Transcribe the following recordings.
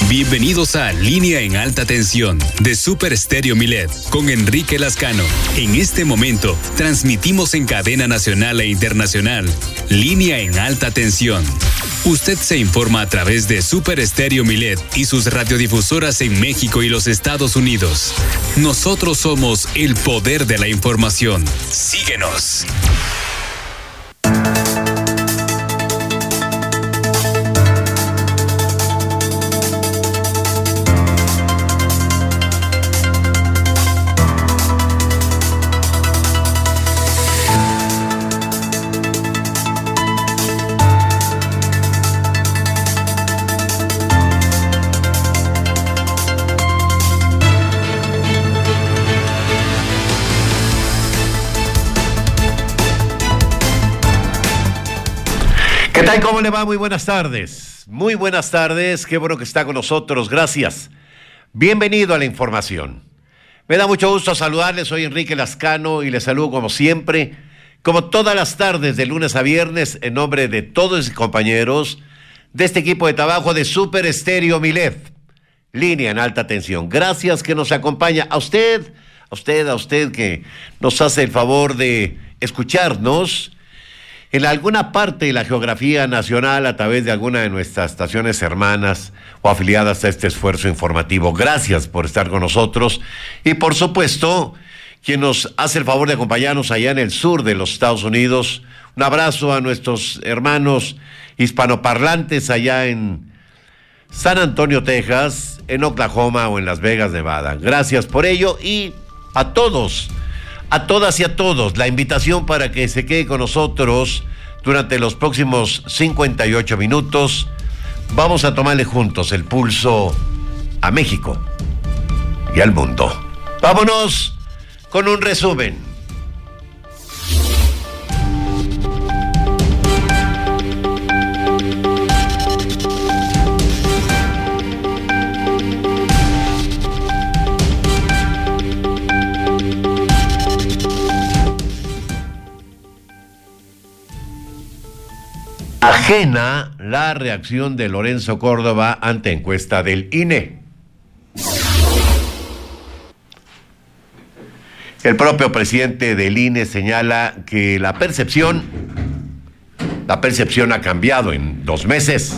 Bienvenidos a Línea en Alta Tensión de Super Estéreo Milet con Enrique Lascano. En este momento transmitimos en cadena nacional e internacional Línea en Alta Tensión. Usted se informa a través de Super Estéreo Milet y sus radiodifusoras en México y los Estados Unidos. Nosotros somos el poder de la información. Síguenos. ¿Qué tal? ¿Cómo le va? Muy buenas tardes. Muy buenas tardes. Qué bueno que está con nosotros. Gracias. Bienvenido a la información. Me da mucho gusto saludarles. Soy Enrique Lascano y les saludo como siempre, como todas las tardes de lunes a viernes, en nombre de todos mis compañeros de este equipo de trabajo de Super Estéreo Milet. Línea en Alta Tensión. Gracias que nos acompaña. A usted que nos hace el favor de escucharnos en alguna parte de la geografía nacional a través de alguna de nuestras estaciones hermanas o afiliadas a este esfuerzo informativo. Gracias por estar con nosotros y, por supuesto, quien nos hace el favor de acompañarnos allá en el sur de los Estados Unidos. Un abrazo a nuestros hermanos hispanoparlantes allá en San Antonio, Texas, en Oklahoma o en Las Vegas, Nevada. Gracias por ello y a todos, a todas y a todos, la invitación para que se quede con nosotros durante los próximos 58 minutos. Vamos a tomarle juntos el pulso a México y al mundo. Vámonos con un resumen. Ajena la reacción de Lorenzo Córdoba ante encuesta del INE. El propio presidente del INE señala que la percepción ha cambiado en 2 meses.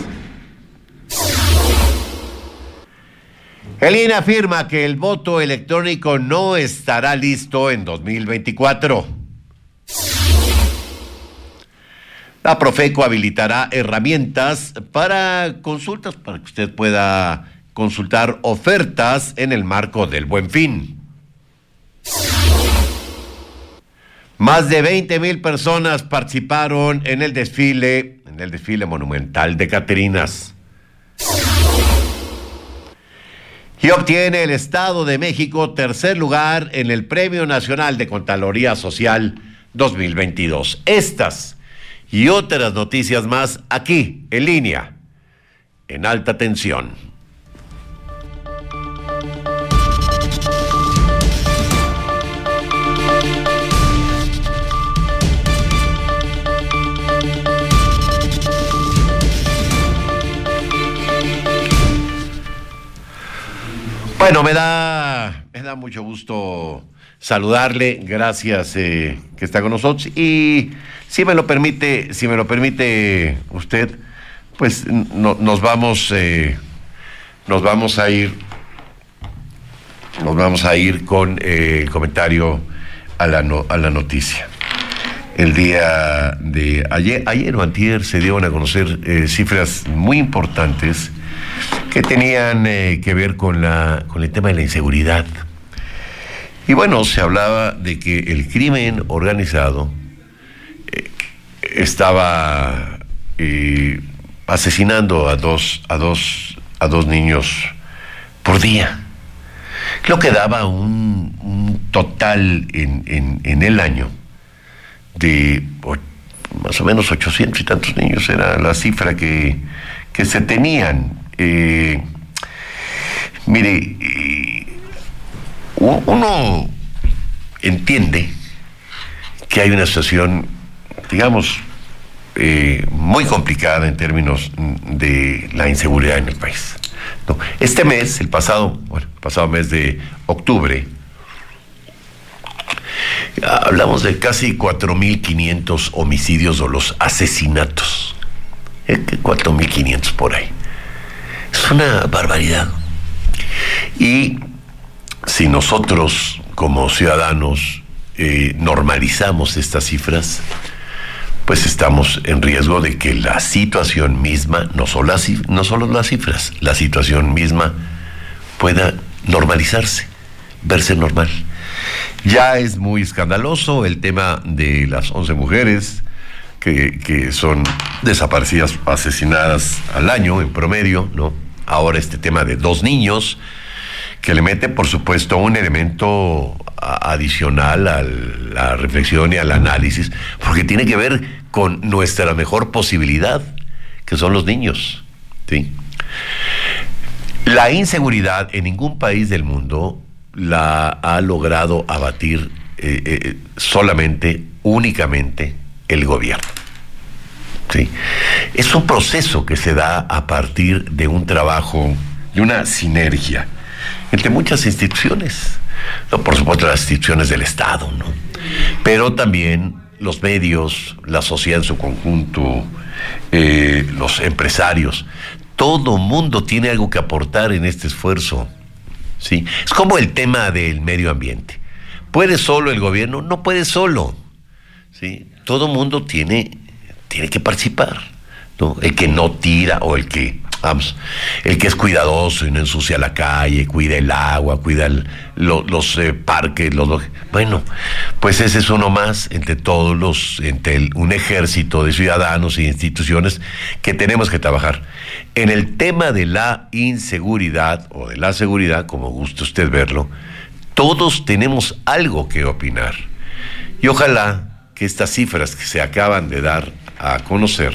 El INE afirma que el voto electrónico no estará listo en 2024. La Profeco habilitará herramientas para consultas, para que usted pueda consultar ofertas en el marco del Buen Fin. Más de 20,000 personas participaron en el desfile monumental de Catrinas. Y obtiene el Estado de México tercer lugar en el Premio Nacional de Contraloría Social 2022. Estas y otras noticias más aquí, en Línea, en Alta Tensión. Bueno, me da mucho gusto saludarle, gracias que está con nosotros, y si me lo permite usted, pues nos vamos a ir con el comentario a la noticia. El día de ayer o antier se dieron a conocer cifras muy importantes que tenían que ver con el tema de la inseguridad. Y bueno, se hablaba de que el crimen organizado estaba asesinando a dos niños por día, lo que daba un total en el año de más o menos 800 y tantos niños. Era la cifra que se tenían. Mire, uno entiende que hay una situación, digamos, muy complicada en términos de la inseguridad en el país. No, este mes, el pasado mes de octubre, hablamos de casi 4.500 homicidios o los asesinatos. 4.500 por ahí. Es una barbaridad. Y si nosotros como ciudadanos normalizamos estas cifras, pues estamos en riesgo de que la situación misma, no solo las cifras, la situación misma pueda normalizarse, verse normal. Ya es muy escandaloso el tema de las 11 mujeres que son desaparecidas, asesinadas al año en promedio, ¿no? Ahora este tema de 2 niños, que le mete, por supuesto, un elemento adicional a la reflexión y al análisis, porque tiene que ver con nuestra mejor posibilidad, que son los niños, ¿sí? La inseguridad en ningún país del mundo la ha logrado abatir únicamente el gobierno, ¿sí? Es un proceso que se da a partir de un trabajo, de una sinergia entre muchas instituciones, ¿no? Por supuesto las instituciones del Estado, ¿no? Pero también los medios, la sociedad en su conjunto, los empresarios. Todo mundo tiene algo que aportar en este esfuerzo, ¿sí? Es como el tema del medio ambiente. ¿Puede solo el gobierno? No puede solo, ¿sí? Todo mundo tiene que participar, ¿no? El que no tira o el que es cuidadoso y no ensucia la calle, cuida el agua, cuida los parques, bueno, pues ese es uno más entre un ejército de ciudadanos e instituciones que tenemos que trabajar. En el tema de la inseguridad o de la seguridad, como guste usted verlo, todos tenemos algo que opinar. Y ojalá que estas cifras que se acaban de dar a conocer,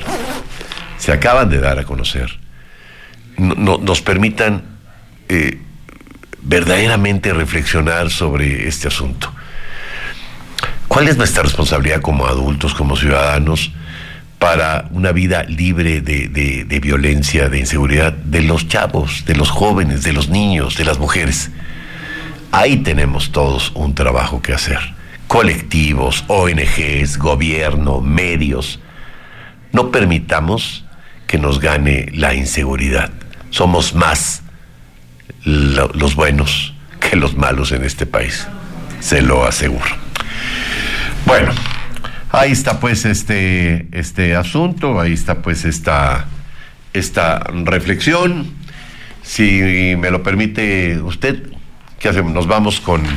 nos permitan verdaderamente reflexionar sobre este asunto. ¿Cuál es nuestra responsabilidad como adultos, como ciudadanos, para una vida libre de violencia, de inseguridad, de los chavos, de los jóvenes, de los niños, de las mujeres? Ahí tenemos todos un trabajo que hacer. Colectivos, ONGs, gobierno, medios. No permitamos que nos gane la inseguridad. Somos más los buenos que los malos en este país, se lo aseguro. Bueno, ahí está pues este asunto, ahí está pues esta reflexión. Si me lo permite usted, ¿qué hacemos? Nos vamos con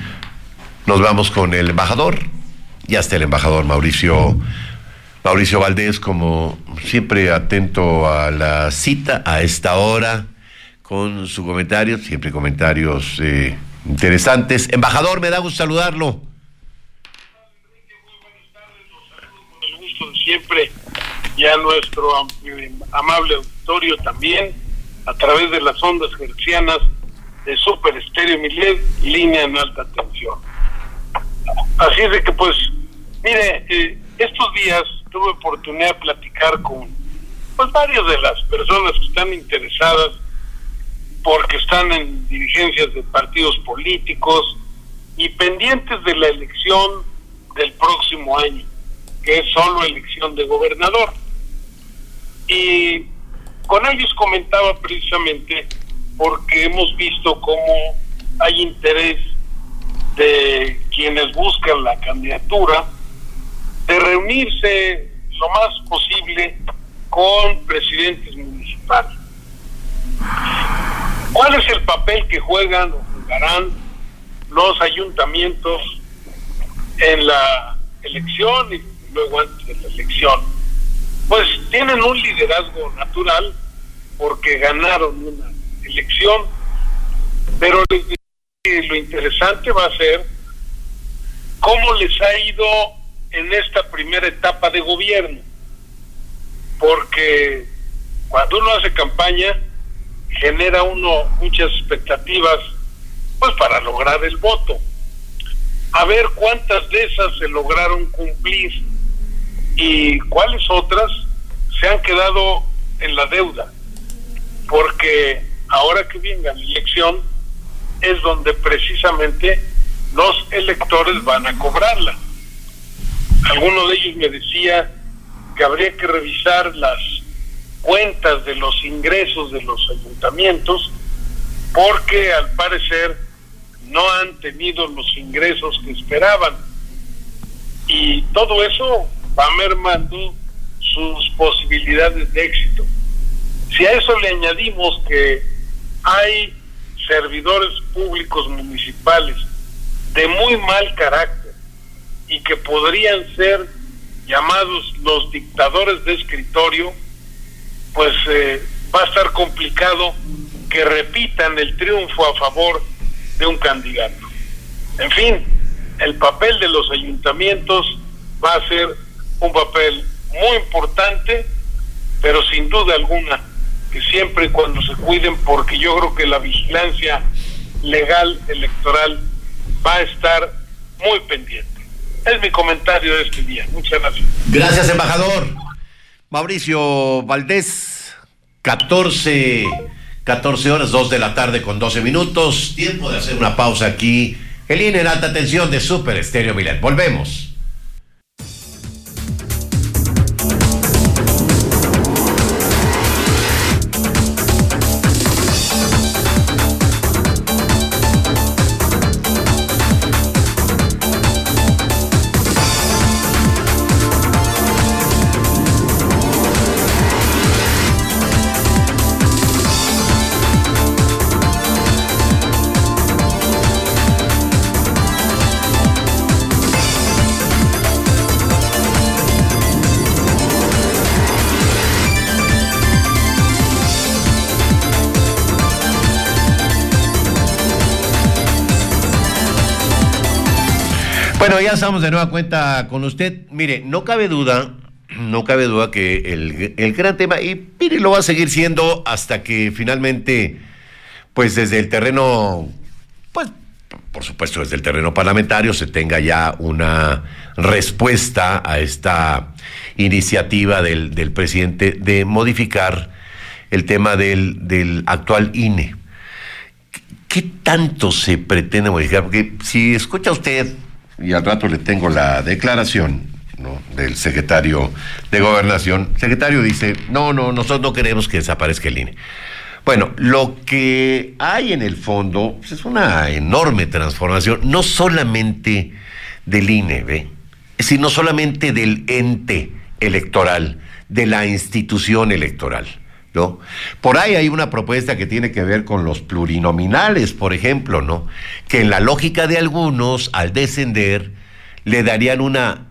el embajador. Ya está el embajador Mauricio Valdés, como siempre, atento a la cita a esta hora, con su comentario, siempre comentarios interesantes. Embajador, me da gusto saludarlo. Muy buenas tardes, los saludo con el gusto de siempre, y a nuestro amable auditorio también, a través de las ondas hertzianas de Super Estéreo Milet, línea en alta tensión. Así es de que, pues, mire, estos días tuve oportunidad de platicar con varias de las personas que están interesadas, porque están en dirigencias de partidos políticos y pendientes de la elección del próximo año, que es solo elección de gobernador. Y con ellos comentaba precisamente porque hemos visto cómo hay interés de quienes buscan la candidatura de reunirse lo más posible con presidentes municipales. ¿Cuál es el papel que juegan o jugarán los ayuntamientos en la elección y luego antes de la elección? Pues tienen un liderazgo natural porque ganaron una elección, pero lo interesante va a ser cómo les ha ido en esta primera etapa de gobierno, porque cuando uno hace campaña genera uno muchas expectativas pues para lograr el voto, a ver cuántas de esas se lograron cumplir y cuáles otras se han quedado en la deuda, porque ahora que venga la elección, es donde precisamente los electores van a cobrarla. Alguno de ellos me decía que habría que revisar las cuentas de los ingresos de los ayuntamientos, porque al parecer no han tenido los ingresos que esperaban, y todo eso va mermando sus posibilidades de éxito. Si a eso le añadimos que hay servidores públicos municipales de muy mal carácter y que podrían ser llamados los dictadores de escritorio, pues va a estar complicado que repitan el triunfo a favor de un candidato. En fin, el papel de los ayuntamientos va a ser un papel muy importante, pero sin duda alguna que siempre y cuando se cuiden, porque yo creo que la vigilancia legal electoral va a estar muy pendiente. Es mi comentario de este día. Muchas gracias. Gracias, embajador. Mauricio Valdés, 14 horas, 2 de la tarde con 12 minutos. Tiempo de hacer una pausa aquí. El INE en alta tensión de Super Estéreo Milet. Volvemos. Bueno, ya estamos de nueva cuenta con usted. Mire, no cabe duda que el gran tema, y mire, lo va a seguir siendo hasta que finalmente, pues desde el terreno, pues por supuesto desde el terreno parlamentario, se tenga ya una respuesta a esta iniciativa del presidente de modificar el tema del actual INE. ¿Qué tanto se pretende modificar? Porque si escucha usted, y al rato le tengo la declaración, ¿no?, del secretario de Gobernación. El secretario dice, no, nosotros no queremos que desaparezca el INE. Bueno, lo que hay en el fondo pues, es una enorme transformación, no solamente del INE, sino solamente del ente electoral, de la institución electoral, ¿no? Por ahí hay una propuesta que tiene que ver con los plurinominales, por ejemplo, ¿no?, que en la lógica de algunos, al descender, le darían una,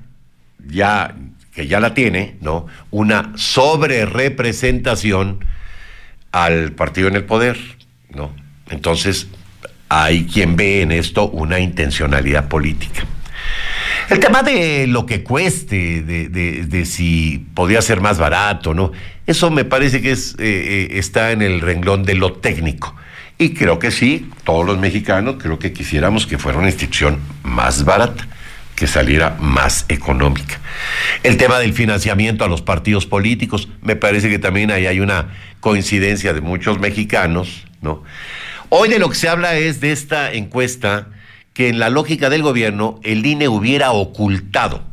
que ya la tiene, ¿no?, una sobrerepresentación al partido en el poder, ¿no? Entonces, hay quien ve en esto una intencionalidad política. El tema de lo que cueste, de si podía ser más barato, ¿no?, eso me parece que está en el renglón de lo técnico. Y creo que sí, todos los mexicanos creo que quisiéramos que fuera una institución más barata, que saliera más económica. El tema del financiamiento a los partidos políticos, me parece que también ahí hay una coincidencia de muchos mexicanos, ¿no? Hoy de lo que se habla es de esta encuesta que en la lógica del gobierno el INE hubiera ocultado.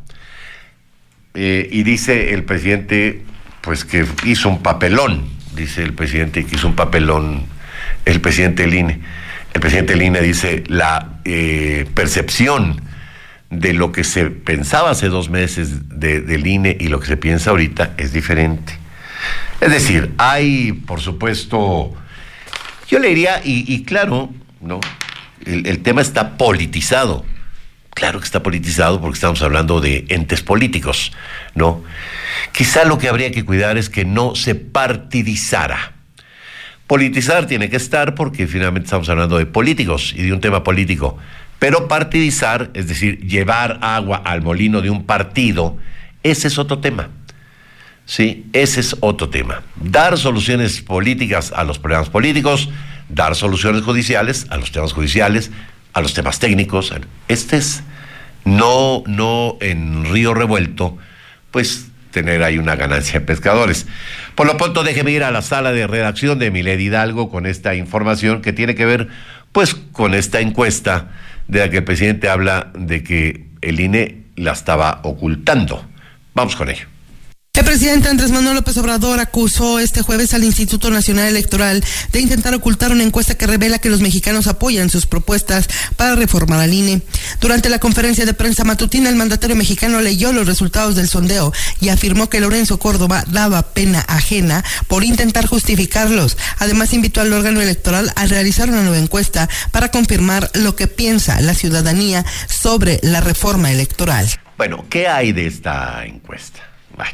Y dice el presidente, pues que hizo un papelón, dice el presidente que hizo un papelón el presidente del INE. El presidente del INE dice, la percepción de lo que se pensaba hace 2 meses del INE y lo que se piensa ahorita es diferente. Es decir, hay, por supuesto, yo le diría, y claro, ¿no?, el tema está politizado. Claro que está politizado porque estamos hablando de entes políticos, ¿no? Quizá lo que habría que cuidar es que no se partidizara. Politizar tiene que estar porque finalmente estamos hablando de políticos y de un tema político. Pero partidizar, es decir, llevar agua al molino de un partido, ese es otro tema. Sí, ese es otro tema. Dar soluciones políticas a los problemas políticos, dar soluciones judiciales a los temas judiciales, a los temas técnicos. Este es no en río revuelto, pues tener ahí una ganancia de pescadores. Por lo pronto, déjeme ir a la sala de redacción de Milet Hidalgo con esta información que tiene que ver, pues, con esta encuesta de la que el presidente habla de que el INE la estaba ocultando. Vamos con ello. El presidente Andrés Manuel López Obrador acusó este jueves al Instituto Nacional Electoral de intentar ocultar una encuesta que revela que los mexicanos apoyan sus propuestas para reformar al INE. Durante la conferencia de prensa matutina, el mandatario mexicano leyó los resultados del sondeo y afirmó que Lorenzo Córdoba daba pena ajena por intentar justificarlos. Además, invitó al órgano electoral a realizar una nueva encuesta para confirmar lo que piensa la ciudadanía sobre la reforma electoral. Bueno, ¿qué hay de esta encuesta? Bueno.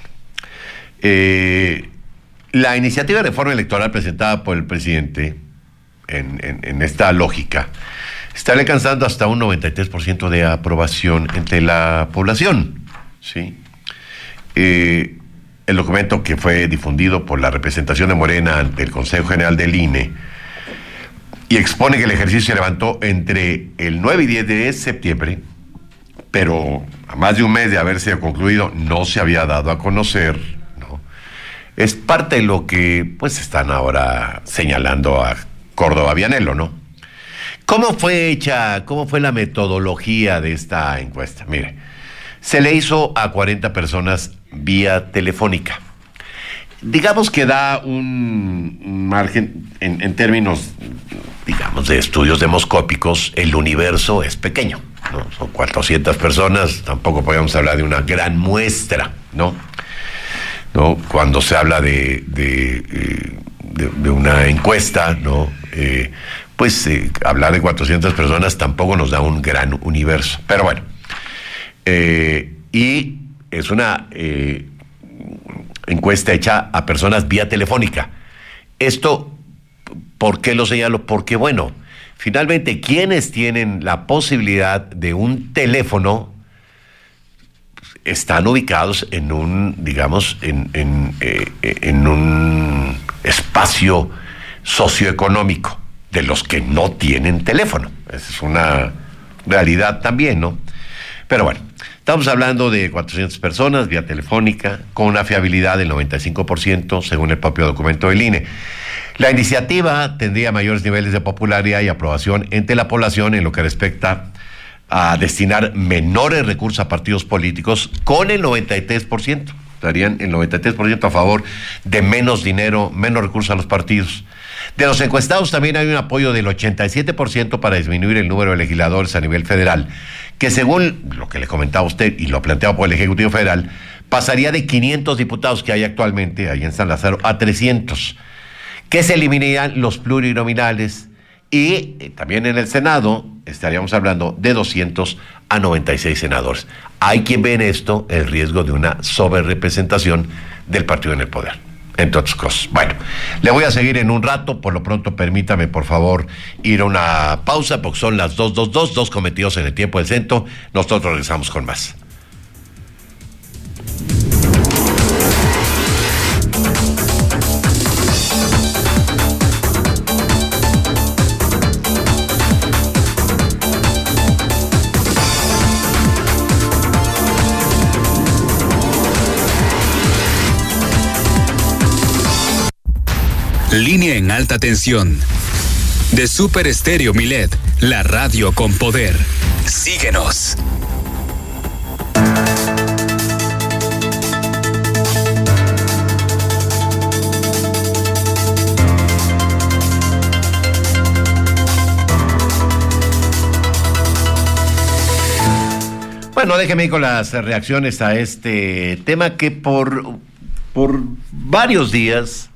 La iniciativa de reforma electoral presentada por el presidente en esta lógica está alcanzando hasta un 93% de aprobación entre la población, ¿sí? El documento que fue difundido por la representación de Morena ante el Consejo General del INE y expone que el ejercicio se levantó entre el 9 y 10 de septiembre, pero a más de un mes de haberse concluido no se había dado a conocer. Es parte de lo que, pues, están ahora señalando a Córdoba Vianello, ¿no? ¿Cómo fue la metodología de esta encuesta? Mire, se le hizo a 40 personas vía telefónica. Digamos que da un margen, en términos, digamos, de estudios demoscópicos, el universo es pequeño, ¿no? Son 400 personas, tampoco podemos hablar de una gran muestra, ¿no? Cuando se habla de una encuesta, ¿no? Hablar de 400 personas tampoco nos da un gran universo. Pero bueno, y es una encuesta hecha a personas vía telefónica. Esto, ¿por qué lo señalo? Porque, bueno, finalmente, quienes tienen la posibilidad de un teléfono están ubicados en un, digamos, en un espacio socioeconómico de los que no tienen teléfono. Esa es una realidad también, ¿no? Pero bueno, estamos hablando de 400 personas vía telefónica, con una fiabilidad del 95%, según el propio documento del INE. La iniciativa tendría mayores niveles de popularidad y aprobación entre la población en lo que respecta a destinar menores recursos a partidos políticos, con el 93%. Estarían el 93% a favor de menos dinero, menos recursos a los partidos. De los encuestados también hay un apoyo del 87% para disminuir el número de legisladores a nivel federal, que según lo que le comentaba a usted y lo planteado por el Ejecutivo Federal, pasaría de 500 diputados que hay actualmente ahí en San Lázaro a 300, que se eliminarían los plurinominales. Y también en el Senado estaríamos hablando de 200 a 96 senadores. Hay quien ve en esto el riesgo de una sobrerepresentación del partido en el poder, entre otras cosas. Bueno, le voy a seguir en un rato. Por lo pronto, permítame, por favor, ir a una pausa, porque son las 2:22, 2:22 en el tiempo del centro. Nosotros regresamos con más. Línea en alta tensión. De Super Estéreo Milet, la radio con poder. Síguenos. Bueno, déjeme ir con las reacciones a este tema que por varios días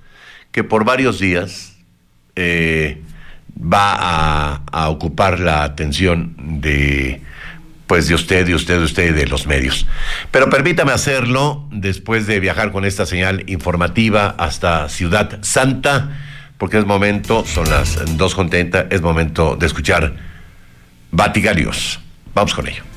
va a ocupar la atención de usted y de los medios. Pero permítame hacerlo después de viajar con esta señal informativa hasta Ciudad Santa, porque es momento, son las 2:30, es momento de escuchar Vatican News. Vamos con ello.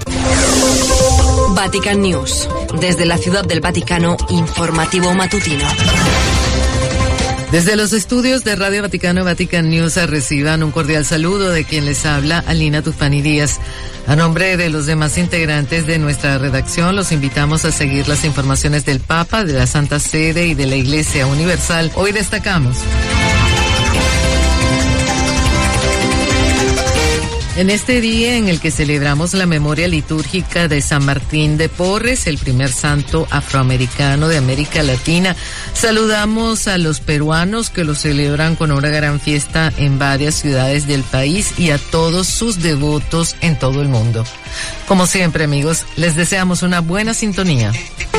Vatican News, desde la Ciudad del Vaticano, informativo matutino. Desde los estudios de Radio Vaticano, Vatican News, reciban un cordial saludo de quien les habla, Alina Tufani Díaz. A nombre de los demás integrantes de nuestra redacción, los invitamos a seguir las informaciones del Papa, de la Santa Sede y de la Iglesia Universal. Hoy destacamos: en este día en el que celebramos la memoria litúrgica de San Martín de Porres, el primer santo afroamericano de América Latina, saludamos a los peruanos que lo celebran con una gran fiesta en varias ciudades del país y a todos sus devotos en todo el mundo. Como siempre, amigos, les deseamos una buena sintonía.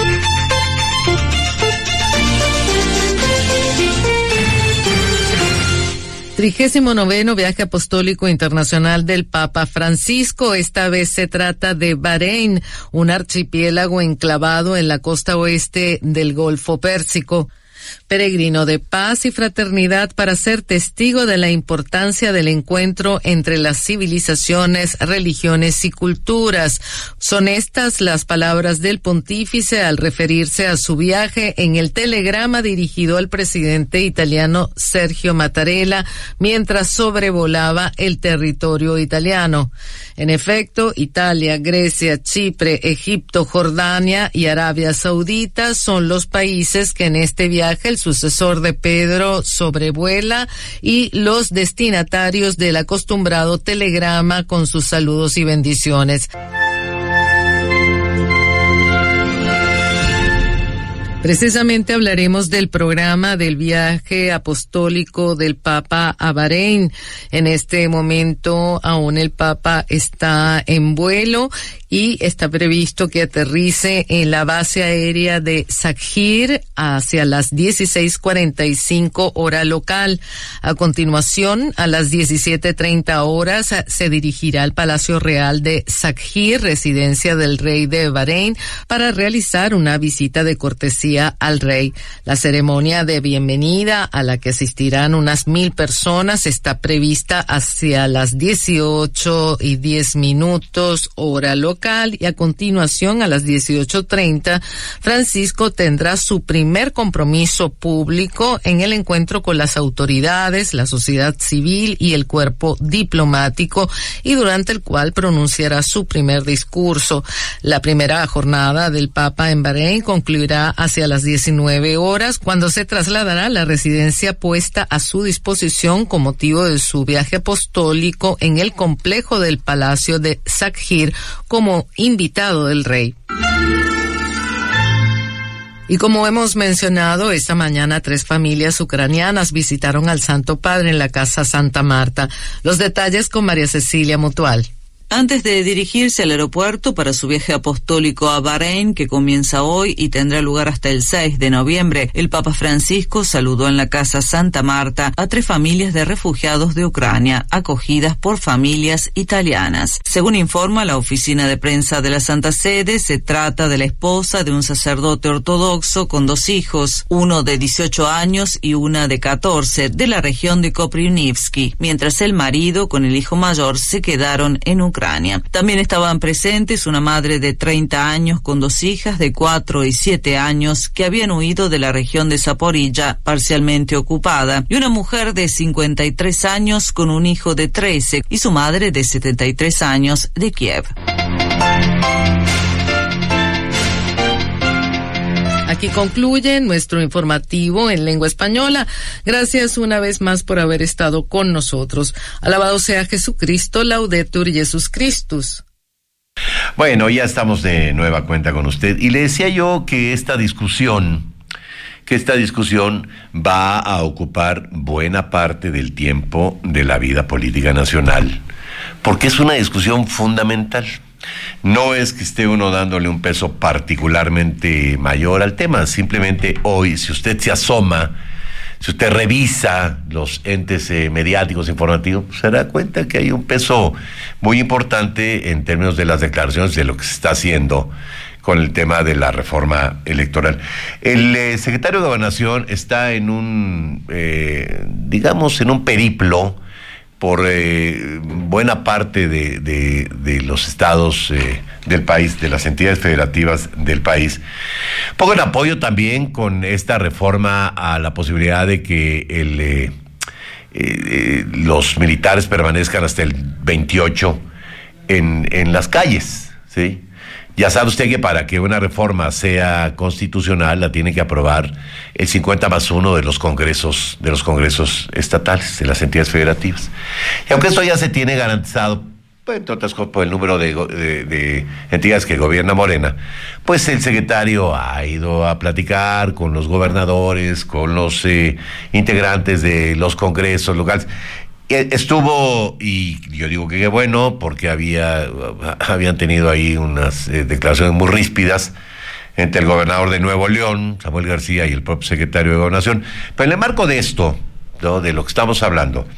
39º viaje apostólico internacional del Papa Francisco. Esta vez se trata de Bahrein, un archipiélago enclavado en la costa oeste del Golfo Pérsico. Peregrino de paz y fraternidad para ser testigo de la importancia del encuentro entre las civilizaciones, religiones y culturas. Son estas las palabras del pontífice al referirse a su viaje en el telegrama dirigido al presidente italiano Sergio Mattarella mientras sobrevolaba el territorio italiano. En efecto, Italia, Grecia, Chipre, Egipto, Jordania y Arabia Saudita son los países que en este viaje el sucesor de Pedro sobrevuela y los destinatarios del acostumbrado telegrama con sus saludos y bendiciones. Precisamente hablaremos del programa del viaje apostólico del Papa a Bahrein. En este momento aún el Papa está en vuelo y está previsto que aterrice en la base aérea de Sakhir hacia las 16:45 hora local. A continuación, a las 17:30 horas, se dirigirá al Palacio Real de Sakhir, residencia del rey de Bahrein, para realizar una visita de cortesía al rey. La ceremonia de bienvenida, a la que asistirán unas 1,000 personas, está prevista hacia las 18:10 hora local, y a continuación, a las 18:30, Francisco tendrá su primer compromiso público en el encuentro con las autoridades, la sociedad civil y el cuerpo diplomático, y durante el cual pronunciará su primer discurso. La primera jornada del Papa en Bahrein concluirá hacia las 19 horas, cuando se trasladará a la residencia puesta a su disposición con motivo de su viaje apostólico en el complejo del Palacio de Sakhir como invitado del rey. Y como hemos mencionado, esta mañana 3 familias ucranianas visitaron al Santo Padre en la Casa Santa Marta. Los detalles con María Cecilia Mutual. Antes de dirigirse al aeropuerto para su viaje apostólico a Bahrein, que comienza hoy y tendrá lugar hasta el 6 de noviembre, el Papa Francisco saludó en la Casa Santa Marta a 3 familias de refugiados de Ucrania, acogidas por familias italianas. Según informa la oficina de prensa de la Santa Sede, se trata de la esposa de un sacerdote ortodoxo con 2 hijos, uno de 18 años y una de 14, de la región de Koprivnivsky, mientras el marido con el hijo mayor se quedaron en Ucrania. También estaban presentes una madre de 30 años con 2 hijas de 4 y 7 años que habían huido de la región de Zaporilla, parcialmente ocupada, y una mujer de 53 años con un hijo de 13 y su madre de 73 años de Kiev. Aquí concluye nuestro informativo en lengua española. Gracias una vez más por haber estado con nosotros. Alabado sea Jesucristo, Laudetur Jesus Christus. Bueno, ya estamos de nueva cuenta con usted. Y le decía yo que esta discusión va a ocupar buena parte del tiempo de la vida política nacional, porque es una discusión fundamental. No es que esté uno dándole un peso particularmente mayor al tema, simplemente hoy, si usted se asoma, si usted revisa los entes mediáticos informativos, se dará cuenta que hay un peso muy importante en términos de las declaraciones de lo que se está haciendo con el tema de la reforma electoral. El secretario de Gobernación está en un, en un periplo por buena parte de los estados del país, de las entidades federativas del país. Pongo en apoyo también con esta reforma a la posibilidad de que los militares permanezcan hasta el 28 en las calles, ¿sí? Ya sabe usted que para que una reforma sea constitucional la tiene que aprobar el 50+1 de los congresos estatales, de las entidades federativas. Y aunque esto ya se tiene garantizado, pues, entre otras cosas, por el número de entidades que gobierna Morena, pues el secretario ha ido a platicar con los gobernadores, con los integrantes de los congresos locales. Estuvo, y yo digo que qué bueno, porque habían tenido ahí unas declaraciones muy ríspidas entre el gobernador de Nuevo León, Samuel García, y el propio secretario de Gobernación. Pero en el marco de esto, ¿no?, de lo que estamos hablando,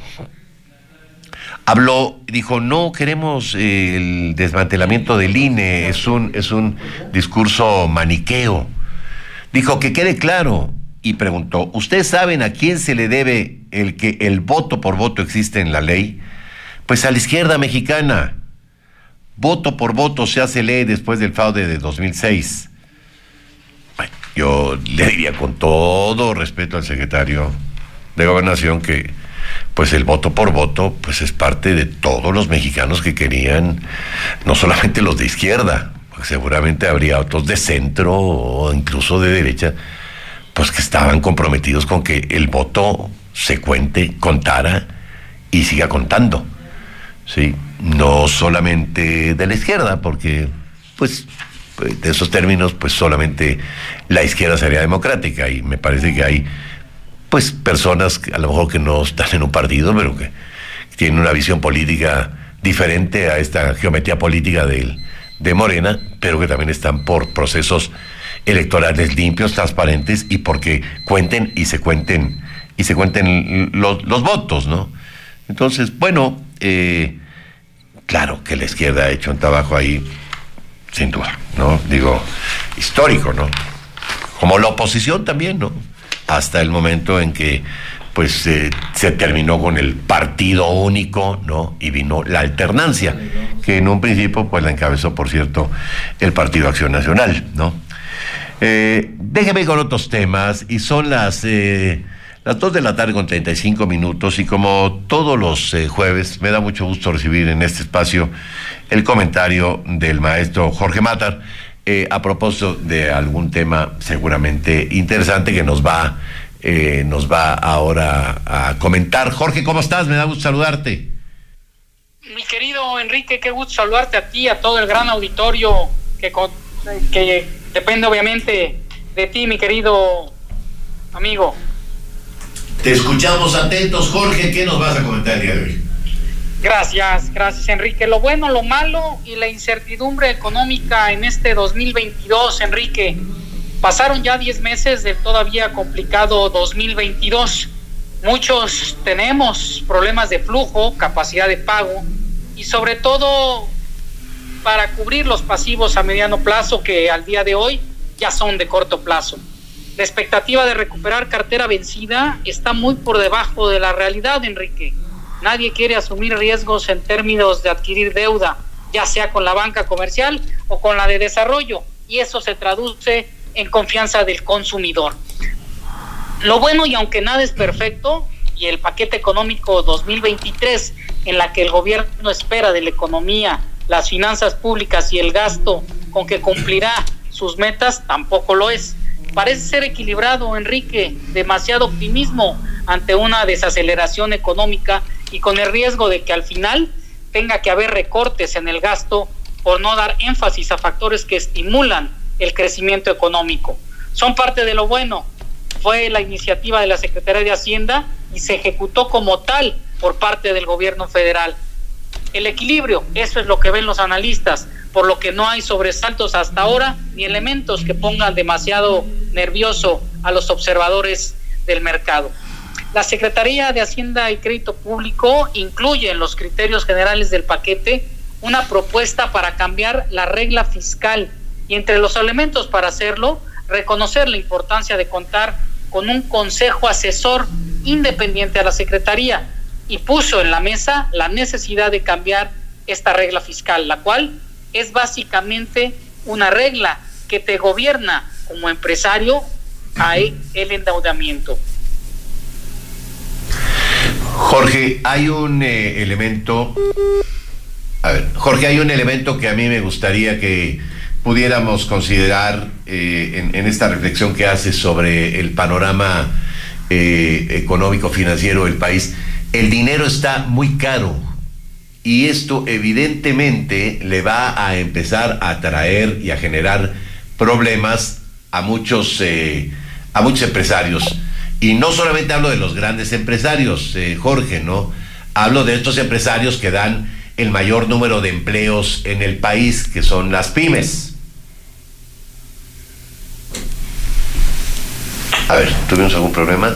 dijo, no queremos el desmantelamiento del INE, es un discurso maniqueo. Dijo que quede claro, y preguntó, ¿ustedes saben a quién se le debe el que el voto por voto existe en la ley? Pues a la izquierda mexicana. Voto por voto se hace ley después del fraude de 2006. Bueno, yo le diría con todo respeto al secretario de Gobernación que pues el voto por voto pues es parte de todos los mexicanos que querían, no solamente los de izquierda, porque seguramente habría otros de centro o incluso de derecha, pues que estaban comprometidos con que el voto se cuente, contara y siga contando, ¿sí? No solamente de la izquierda, porque pues de esos términos pues solamente la izquierda sería democrática, y me parece que hay pues personas que a lo mejor que no están en un partido, pero que tienen una visión política diferente a esta geometría política de Morena, pero que también están por procesos electorales limpios, transparentes, y porque cuenten y se cuenten los votos, ¿no? Entonces, bueno, claro que la izquierda ha hecho un trabajo ahí, sin duda, ¿no? Digo, histórico, ¿no? Como la oposición también, ¿no? Hasta el momento en que pues se terminó con el partido único, ¿no? Y vino la alternancia, que en un principio pues la encabezó, por cierto, el Partido Acción Nacional, ¿no? Déjeme con otros temas, y son las 2 de la tarde con 35 minutos, y como todos los jueves, me da mucho gusto recibir en este espacio el comentario del maestro Jorge Mátar, a propósito de algún tema seguramente interesante que nos va ahora a comentar. Jorge, ¿cómo estás? Me da gusto saludarte. Mi querido Enrique, qué gusto saludarte a ti, a todo el gran auditorio que depende obviamente de ti, mi querido amigo. Te escuchamos atentos, Jorge. ¿Qué nos vas a comentar el día de hoy? Gracias, Enrique. Lo bueno, lo malo y la incertidumbre económica en este 2022, Enrique. Pasaron ya 10 meses del todavía complicado 2022. Muchos tenemos problemas de flujo, capacidad de pago, y sobre todo para cubrir los pasivos a mediano plazo, que al día de hoy ya son de corto plazo. La expectativa de recuperar cartera vencida está muy por debajo de la realidad, Enrique. Nadie quiere asumir riesgos en términos de adquirir deuda, ya sea con la banca comercial o con la de desarrollo, y eso se traduce en confianza del consumidor. Lo bueno, y aunque nada es perfecto, y el paquete económico 2023, en la que el gobierno espera de la economía, las finanzas públicas y el gasto con que cumplirá sus metas, tampoco lo es. Parece ser equilibrado, Enrique, demasiado optimismo ante una desaceleración económica, y con el riesgo de que al final tenga que haber recortes en el gasto por no dar énfasis a factores que estimulan el crecimiento económico. Son parte de lo bueno. Fue la iniciativa de la Secretaría de Hacienda y se ejecutó como tal por parte del gobierno federal. El equilibrio, eso es lo que ven los analistas, por lo que no hay sobresaltos hasta ahora ni elementos que pongan demasiado nervioso a los observadores del mercado. La Secretaría de Hacienda y Crédito Público incluye en los criterios generales del paquete una propuesta para cambiar la regla fiscal, y entre los elementos para hacerlo, reconocer la importancia de contar con un consejo asesor independiente a la Secretaría, y puso en la mesa la necesidad de cambiar esta regla fiscal, la cual es básicamente una regla que te gobierna como empresario a el endeudamiento. Jorge, hay un elemento que a mí me gustaría que pudiéramos considerar en esta reflexión que haces sobre el panorama económico financiero del país. El dinero está muy caro y esto evidentemente le va a empezar a traer y a generar problemas a muchos empresarios. Y no solamente hablo de los grandes empresarios, Jorge, ¿no? Hablo de estos empresarios que dan el mayor número de empleos en el país, que son las pymes. A ver, ¿tuvimos algún problema?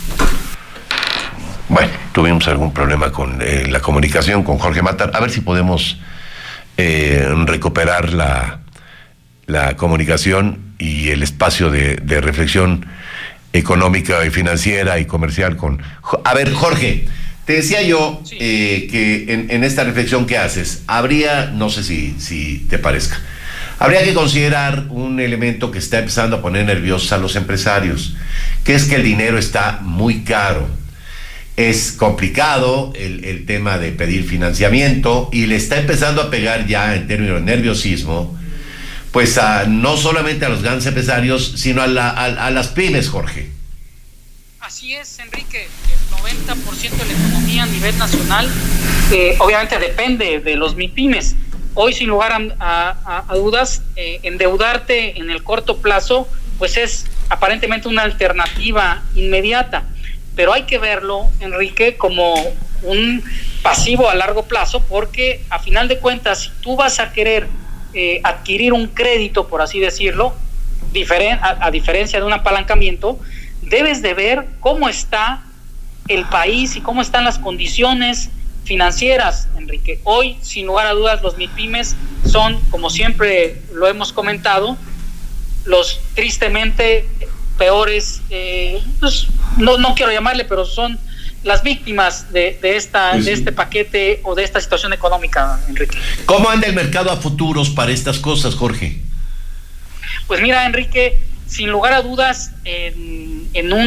Bueno, tuvimos algún problema con la comunicación con Jorge Matar. A ver si podemos recuperar la comunicación y el espacio de reflexión económica y financiera y comercial con... A ver, Jorge, te decía yo que en esta reflexión que haces, habría, no sé si te parezca, habría que considerar un elemento que está empezando a poner nerviosos a los empresarios, que es que el dinero está muy caro. Es complicado el tema de pedir financiamiento y le está empezando a pegar ya en términos de nerviosismo, pues no solamente a los grandes empresarios, sino a las pymes, Jorge. Así es, Enrique. El 90% de la economía a nivel nacional obviamente depende de los MIPYMES. Hoy, sin lugar a dudas, endeudarte en el corto plazo pues es aparentemente una alternativa inmediata, pero hay que verlo, Enrique, como un pasivo a largo plazo, porque a final de cuentas, si tú vas a querer adquirir un crédito, por así decirlo, a diferencia de un apalancamiento, debes de ver cómo está el país y cómo están las condiciones financieras, Enrique. Hoy, sin lugar a dudas, los MIPYMES son, como siempre lo hemos comentado, los tristemente peores, pues, no quiero llamarle, pero son las víctimas de este paquete o de esta situación económica, Enrique. ¿Cómo anda el mercado a futuros para estas cosas, Jorge? Pues mira, Enrique, sin lugar a dudas, en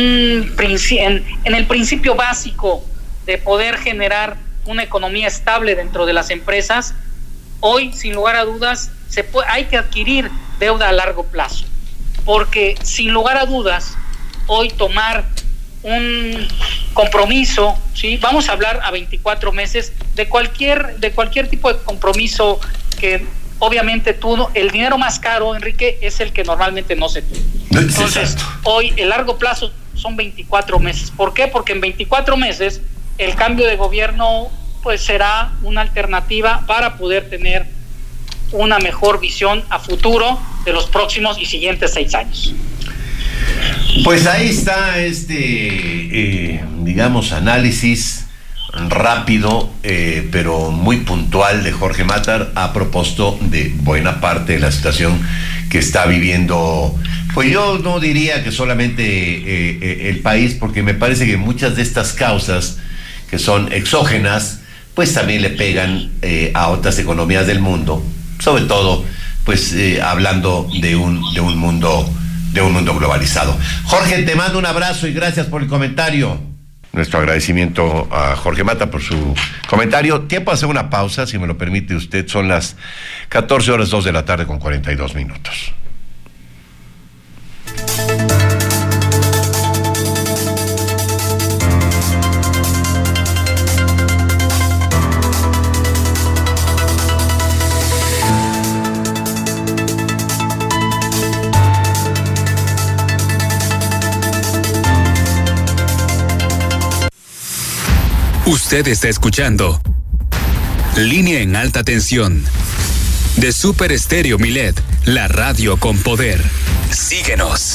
el principio básico de poder generar una economía estable dentro de las empresas, hoy, sin lugar a dudas, hay que adquirir deuda a largo plazo, porque sin lugar a dudas, hoy tomar un compromiso, ¿sí? Vamos a hablar a 24 meses de cualquier tipo de compromiso que obviamente el dinero más caro, Enrique, es el que normalmente no se tiene. Entonces, hoy el largo plazo son 24 meses. ¿Por qué? Porque en 24 meses el cambio de gobierno pues será una alternativa para poder tener una mejor visión a futuro de los próximos y siguientes 6 años. Pues ahí está digamos, análisis rápido, pero muy puntual de Jorge Matar a propósito de buena parte de la situación que está viviendo, pues yo no diría que solamente el país, porque me parece que muchas de estas causas que son exógenas, pues también le pegan a otras economías del mundo, sobre todo, pues hablando de un mundo globalizado. Jorge, te mando un abrazo y gracias por el comentario. Nuestro agradecimiento a Jorge Mata por su comentario. Tiempo de hacer una pausa, si me lo permite usted. Son las 14:02 de la tarde con 42 minutos. Usted está escuchando Línea en Alta Tensión de Super Estéreo Milet, la radio con poder. Síguenos.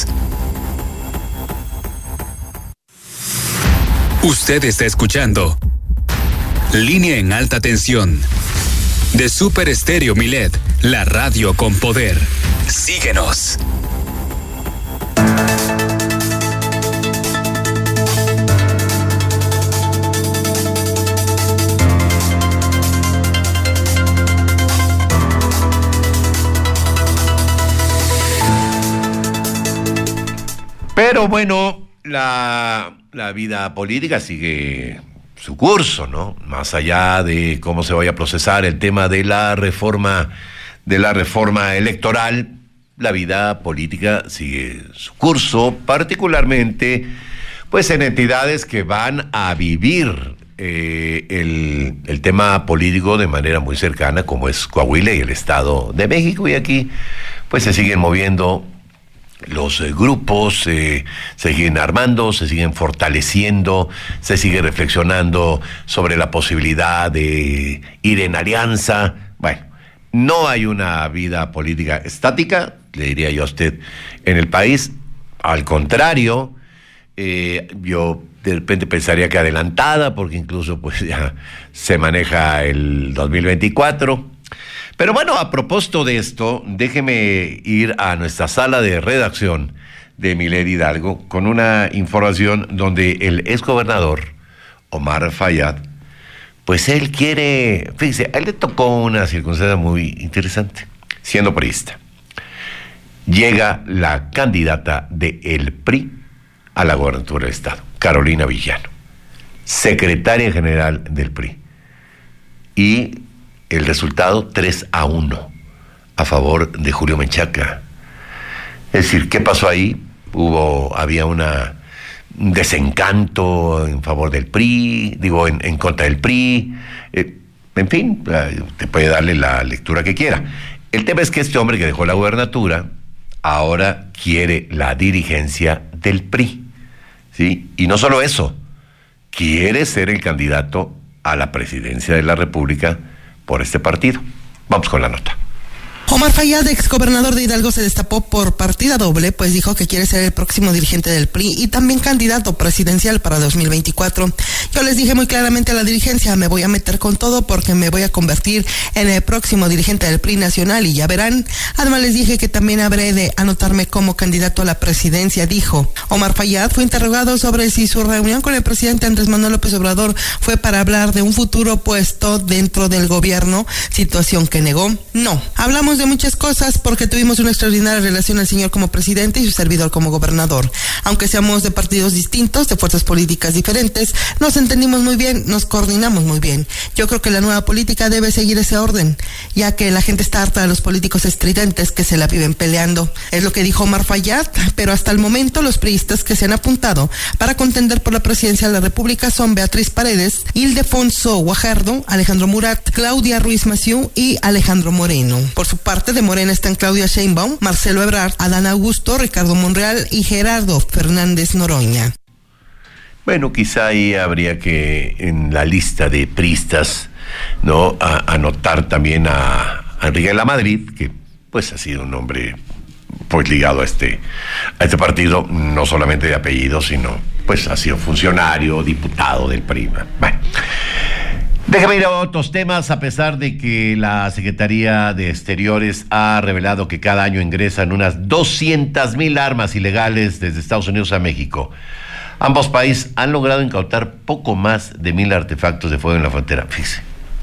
Usted está escuchando Línea en Alta Tensión de Super Estéreo Milet, la radio con poder. Síguenos. Pero bueno, la vida política sigue su curso, ¿no? Más allá de cómo se vaya a procesar el tema de la reforma electoral, la vida política sigue su curso, particularmente pues en entidades que van a vivir el tema político de manera muy cercana, como es Coahuila y el Estado de México, y aquí pues se siguen moviendo los grupos, se siguen armando, se siguen fortaleciendo, se sigue reflexionando sobre la posibilidad de ir en alianza. Bueno, no hay una vida política estática, le diría yo a usted, en el país. Al contrario, yo de repente pensaría que adelantada, porque incluso pues ya se maneja el 2024. Pero bueno, a propósito de esto, déjeme ir a nuestra sala de redacción de Milet Hidalgo con una información donde el exgobernador Omar Fayad, pues él quiere, fíjese, a él le tocó una circunstancia muy interesante, siendo priista. Llega la candidata del PRI a la gobernatura del Estado, Carolina Villano, secretaria general del PRI. Y el resultado 3-1 a favor de Julio Menchaca. Es decir, ¿qué pasó ahí? Había un desencanto en favor del PRI, en contra del PRI, en fin, te puede darle la lectura que quiera. El tema es que este hombre que dejó la gubernatura ahora quiere la dirigencia del PRI, ¿sí? Y no solo eso, quiere ser el candidato a la presidencia de la República por este partido. Vamos con la nota. Omar Fayad, exgobernador de Hidalgo, se destapó por partida doble, pues dijo que quiere ser el próximo dirigente del PRI y también candidato presidencial para 2024. Yo les dije muy claramente a la dirigencia, me voy a meter con todo porque me voy a convertir en el próximo dirigente del PRI nacional y ya verán. Además les dije que también habré de anotarme como candidato a la presidencia, dijo. Omar Fayad fue interrogado sobre si su reunión con el presidente Andrés Manuel López Obrador fue para hablar de un futuro puesto dentro del gobierno, situación que negó. No, hablamos de muchas cosas porque tuvimos una extraordinaria relación el señor como presidente y su servidor como gobernador. Aunque seamos de partidos distintos, de fuerzas políticas diferentes, nos entendimos muy bien, nos coordinamos muy bien. Yo creo que la nueva política debe seguir ese orden, ya que la gente está harta de los políticos estridentes que se la viven peleando. Es lo que dijo Omar Fayad, pero hasta el momento los priistas que se han apuntado para contender por la presidencia de la República son Beatriz Paredes, Ildefonso Guajardo, Alejandro Murat, Claudia Ruiz Massieu y Alejandro Moreno. Por su parte de Morena están Claudia Sheinbaum, Marcelo Ebrard, Adán Augusto, Ricardo Monreal y Gerardo Fernández Noroña. Bueno, quizá ahí habría que en la lista de priistas, ¿no?, anotar también a Enrique de la Madrid, que pues ha sido un hombre pues ligado a este partido, no solamente de apellido, sino pues ha sido funcionario, diputado del PRI. Bueno, déjame ir a otros temas. A pesar de que la Secretaría de Exteriores ha revelado que cada año ingresan unas 200,000 armas ilegales desde Estados Unidos a México, ambos países han logrado incautar poco más de 1,000 artefactos de fuego en la frontera. Fíjese,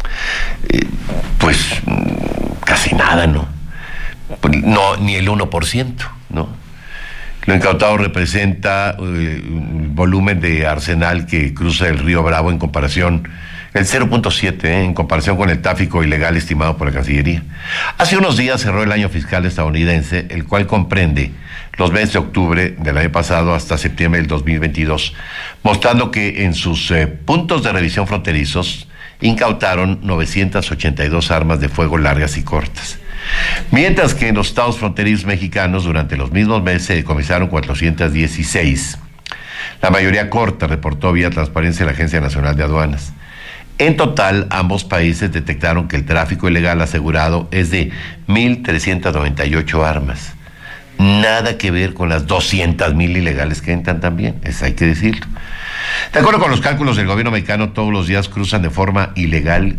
pues casi nada, ¿no? No, ni el 1%, ¿no? Lo incautado representa un volumen de arsenal que cruza el río Bravo en comparación, el 0.7, en comparación con el tráfico ilegal estimado por la Cancillería. Hace unos días cerró el año fiscal estadounidense, el cual comprende los meses de octubre del año pasado hasta septiembre del 2022, mostrando que en sus puntos de revisión fronterizos incautaron 982 armas de fuego largas y cortas. Mientras que en los estados fronterizos mexicanos durante los mismos meses se decomisaron 416. La mayoría corta, reportó vía transparencia la Agencia Nacional de Aduanas. En total, ambos países detectaron que el tráfico ilegal asegurado es de 1,398 armas. Nada que ver con las 200,000 ilegales que entran también, eso hay que decirlo. De acuerdo con los cálculos del gobierno mexicano, todos los días cruzan de forma ilegal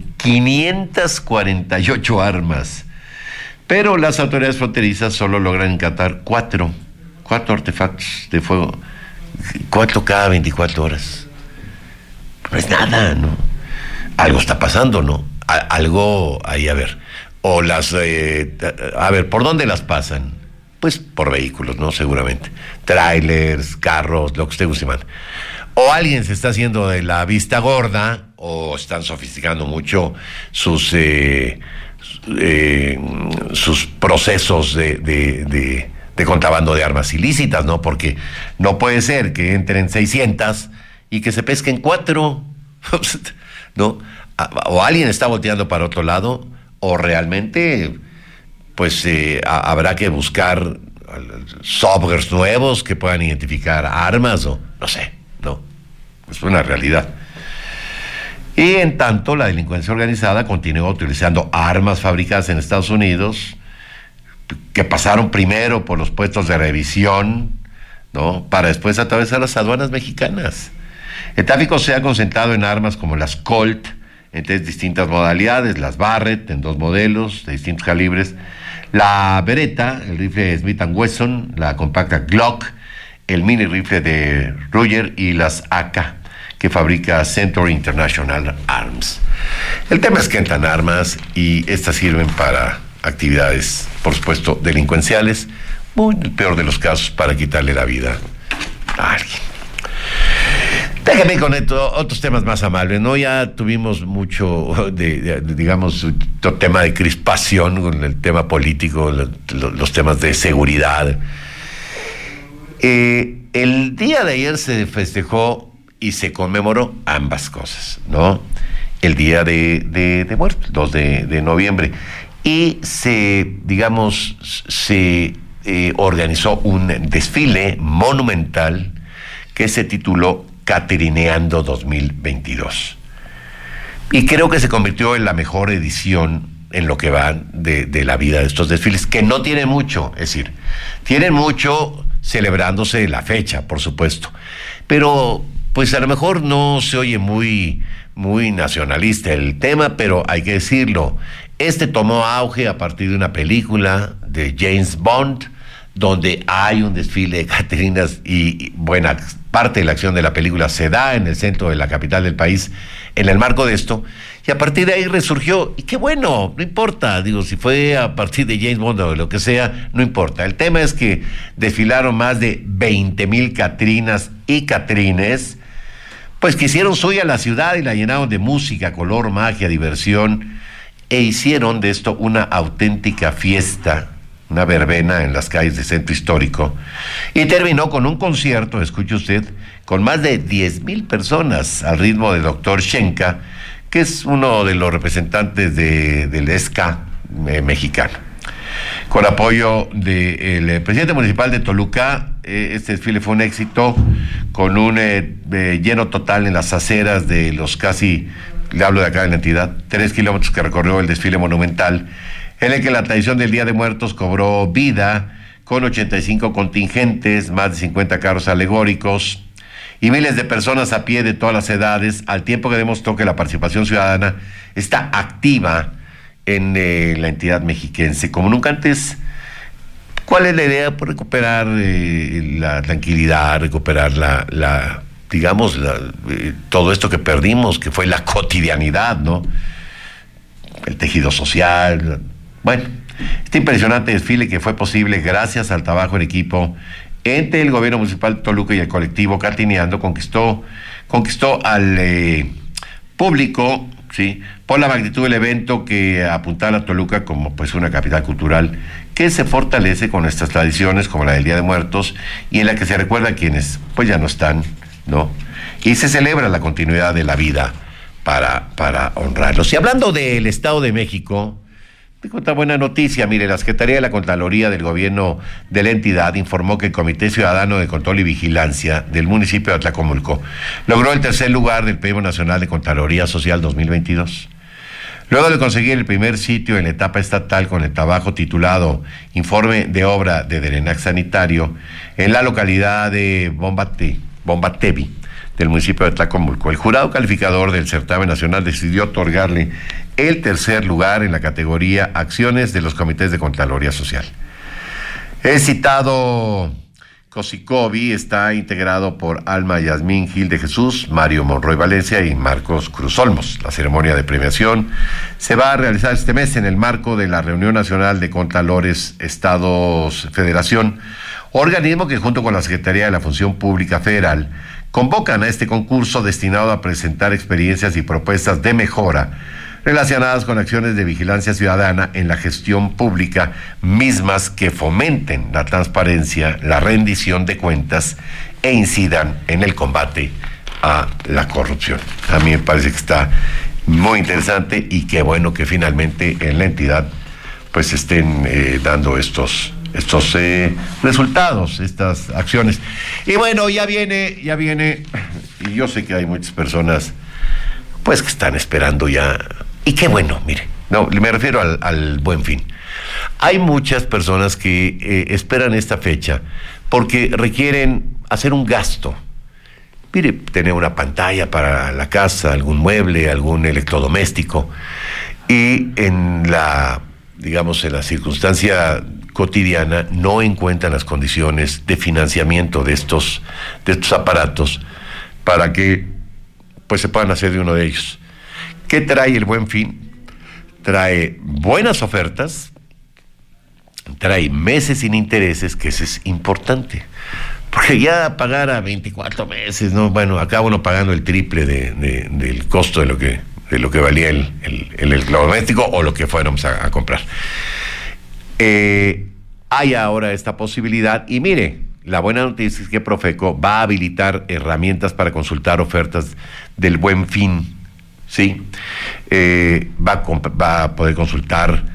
548 armas. Pero las autoridades fronterizas solo logran incautar cuatro artefactos de fuego, 4 cada 24 horas. No es nada, ¿no? Algo está pasando, ¿no? Algo ahí, a ver. O ¿por dónde las pasan? Pues por vehículos, ¿no? Seguramente. Trailers, carros, lo que usted guste, man. O alguien se está haciendo de la vista gorda, o están sofisticando mucho sus procesos de contrabando de armas ilícitas, ¿no? Porque no puede ser que entren 600 y que se pesquen 4, ¿no? O alguien está volteando para otro lado, o realmente, pues, habrá que buscar softwares nuevos que puedan identificar armas, o no sé, ¿no? Es una realidad. Y en tanto, la delincuencia organizada continúa utilizando armas fabricadas en Estados Unidos, que pasaron primero por los puestos de revisión, ¿no? Para después atravesar las aduanas mexicanas. El tráfico se ha concentrado en armas como las Colt, en 3 distintas modalidades, las Barrett, en 2 modelos de distintos calibres, la Beretta, el rifle Smith & Wesson, la compacta Glock, el mini rifle de Ruger y las AK, que fabrica Century International Arms. El tema es que entran armas y estas sirven para actividades, por supuesto, delincuenciales, muy en el peor de los casos, para quitarle la vida a alguien. Déjame con esto, otros temas más amables, ¿no? Ya tuvimos mucho digamos, tema de crispación con el tema político, los temas de seguridad. El día de ayer se festejó y se conmemoró ambas cosas, ¿no? El Día de Muertos, 2 de noviembre. Y se organizó un desfile monumental que se tituló Catrineando 2022. Y creo que se convirtió en la mejor edición en lo que va de la vida de estos desfiles, que no tienen mucho, es decir, tienen mucho celebrándose la fecha, por supuesto, pero pues a lo mejor no se oye muy nacionalista el tema, pero hay que decirlo, tomó auge a partir de una película de James Bond, donde hay un desfile de catrinas y buena parte de la acción de la película se da en el centro de la capital del país en el marco de esto, y a partir de ahí resurgió, y qué bueno, no importa, digo, si fue a partir de James Bond o lo que sea, no importa. El tema es que desfilaron más de 20,000 catrinas y catrines, pues que hicieron suya la ciudad y la llenaron de música, color, magia, diversión, e hicieron de esto una auténtica fiesta, una verbena en las calles del centro histórico, y terminó con un concierto, escuche usted, con más de 10,000 personas al ritmo de Dr. Shenka, que es uno de los representantes del ska mexicano. Con apoyo del presidente municipal de Toluca, este desfile fue un éxito, con un lleno total en las aceras de los casi, le hablo de acá de la entidad, 3 kilómetros que recorrió el desfile monumental, en el que la tradición del Día de Muertos cobró vida, con 85 contingentes, más de 50 carros alegóricos y miles de personas a pie de todas las edades, al tiempo que demostró que la participación ciudadana está activa en la entidad mexiquense como nunca antes. ¿Cuál es la idea? Pues recuperar la tranquilidad, recuperar todo esto que perdimos, que fue la cotidianidad, ¿no? El tejido social. Bueno, este impresionante desfile que fue posible gracias al trabajo en equipo entre el gobierno municipal de Toluca y el colectivo Catrineando, conquistó al público, ¿sí?, por la magnitud del evento, que apuntala a Toluca como pues una capital cultural que se fortalece con estas tradiciones como la del Día de Muertos, y en la que se recuerda a quienes pues ya no están, ¿no? Y se celebra la continuidad de la vida para honrarlos. Y hablando del Estado de México, tengo otra buena noticia. Mire, la Secretaría de la Contraloría del Gobierno de la entidad informó que el Comité Ciudadano de Control y Vigilancia del municipio de Atlacomulco logró el 3er lugar del Premio Nacional de Contraloría Social 2022. Luego de conseguir el primer sitio en la etapa estatal con el trabajo titulado Informe de Obra de Drenaje Sanitario en la localidad de Bombatevi, del municipio de Atlacomulco, el jurado calificador del certamen nacional decidió otorgarle el 3er lugar en la categoría Acciones de los Comités de Contraloría Social. El citado Cosicovi está integrado por Alma Yasmín Gil de Jesús, Mario Monroy Valencia y Marcos Cruz Olmos. La ceremonia de premiación se va a realizar este mes en el marco de la Reunión Nacional de Contralores Estados Federación, organismo que junto con la Secretaría de la Función Pública Federal convocan a este concurso destinado a presentar experiencias y propuestas de mejora relacionadas con acciones de vigilancia ciudadana en la gestión pública, mismas que fomenten la transparencia, la rendición de cuentas e incidan en el combate a la corrupción. A mí me parece que está muy interesante y qué bueno que finalmente en la entidad pues estén dando estos resultados, estas acciones. Y bueno, ya viene, y yo sé que hay muchas personas pues que están esperando ya. Y qué bueno, mire, no, me refiero al Buen Fin. Hay muchas personas que esperan esta fecha porque requieren hacer un gasto. Mire, tener una pantalla para la casa, algún mueble, algún electrodoméstico. Y en la circunstancia cotidiana no encuentran las condiciones de financiamiento de estos aparatos para que pues se puedan hacer de uno de ellos. ¿Qué trae el Buen Fin? Trae buenas ofertas, trae meses sin intereses, que eso es importante, porque ya pagar a 24 meses, ¿no? Bueno, acaba uno pagando el triple del costo de lo que valía el electrodoméstico o lo que fuéramos a comprar. Hay ahora esta posibilidad y mire, la buena noticia es que Profeco va a habilitar herramientas para consultar ofertas del Buen Fin. Sí, va a poder consultar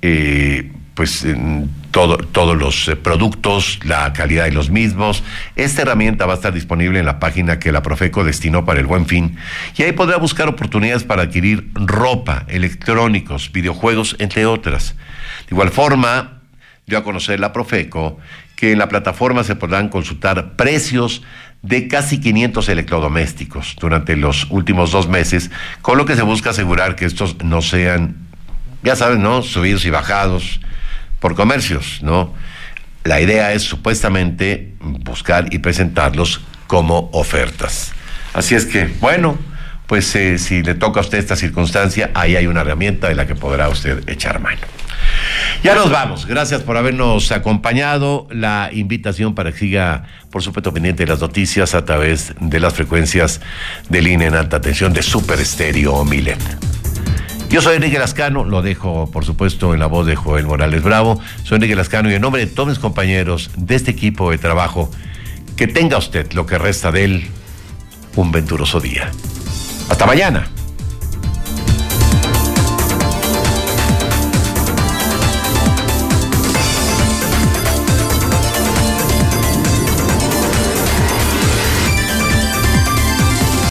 todos los productos, la calidad de los mismos. Esta herramienta va a estar disponible en la página que la Profeco destinó para el Buen Fin y ahí podrá buscar oportunidades para adquirir ropa, electrónicos, videojuegos, entre otras. De igual forma, dio a conocer la Profeco que en la plataforma se podrán consultar precios de casi 500 electrodomésticos durante los últimos 2 meses, con lo que se busca asegurar que estos no sean, ya saben, ¿no?, subidos y bajados por comercios, ¿no? La idea es supuestamente buscar y presentarlos como ofertas. Así es que, bueno, pues si le toca a usted esta circunstancia, ahí hay una herramienta de la que podrá usted echar mano. Ya nos vamos, gracias por habernos acompañado. La invitación para que siga, por supuesto, pendiente de las noticias a través de las frecuencias de Línea en Alta Tensión de Super Estéreo Milet. Yo soy Enrique Lascano, lo dejo, por supuesto, en la voz de Joel Morales Bravo. Soy Enrique Lascano y en nombre de todos mis compañeros de este equipo de trabajo, que tenga usted lo que resta de él un venturoso día. Hasta mañana.